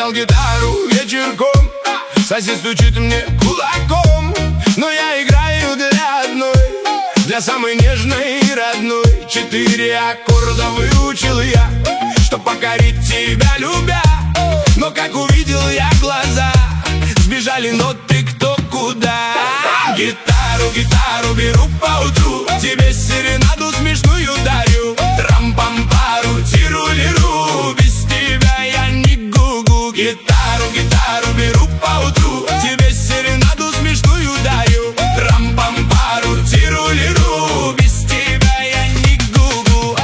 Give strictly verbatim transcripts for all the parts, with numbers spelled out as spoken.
взял гитару вечерком, сосед стучит мне кулаком, но я играю для одной, для самой нежной и родной. Четыре аккорда выучил я, чтоб покорить тебя любя. Но как увидел я глаза, сбежали ноты кто куда. Гитару, гитару беру поутру, тебе серенаду смешную дарю. Трам-пам-пару, тиру-лиру, без тебя я не гугу. Гитару, гитару беру поутру, тебе серенаду смешную дарю. Трам-пам-пару, тиру-лиру, без тебя я не гугу.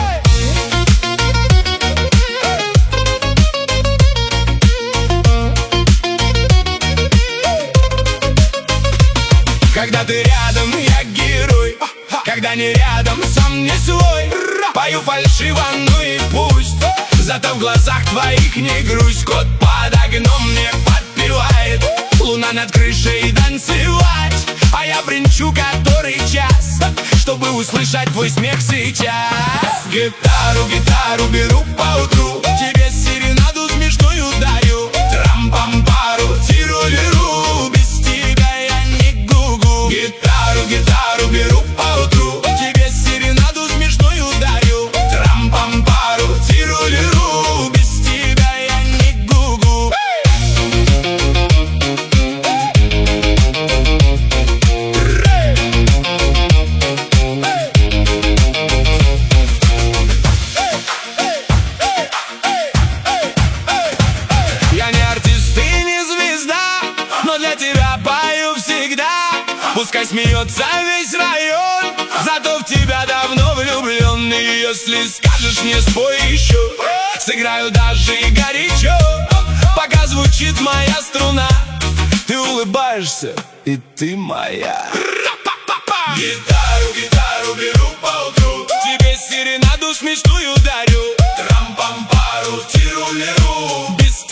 Когда ты рядом, я герой. Когда не рядом, сам не свой. Пою фальшиво, ну и пусть, зато в глазах твоих не грусть. Кот под окном мне подпевает, луна над крышей танцевать, а я бренчу который час, чтобы услышать твой смех сейчас. Гитару, гитару беру поутру, тебе серенаду смешную дарю. Трам-пам-пару, тиру-лиру, без тебя я не гугу. Гитару, гитару беру поутру, тебе серенаду смешную дарю. Трам-пам-пару, тиру-лиру, без тебя я не гугу. Я не артист и не звезда, но для тебя пою всегда. Пускай смеется весь район, зато в тебя давно влюблен. И если скажешь мне спой еще, сыграю даже и горячо. Пока звучит моя струна, ты улыбаешься, и ты моя. Гитару, гитару беру поутру, тебе серенаду смешную дарю. Трам-пам-пару, тиру-лиру, без